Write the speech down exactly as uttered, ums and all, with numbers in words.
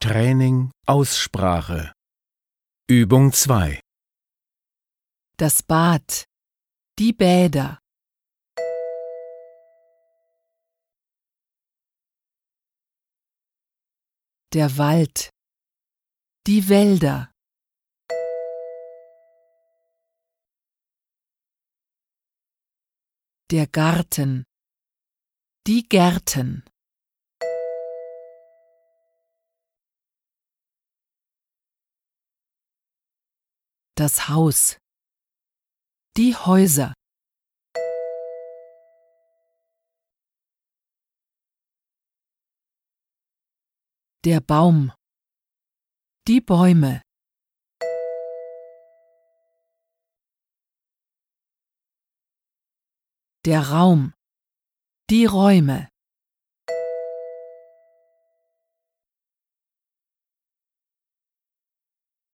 Training Aussprache. Übung zwei. Das Bad, die Bäder. Der Wald, die Wälder. Der Garten, die Gärten. Das Haus, die Häuser. Der Baum, die Bäume. Der Raum, die Räume.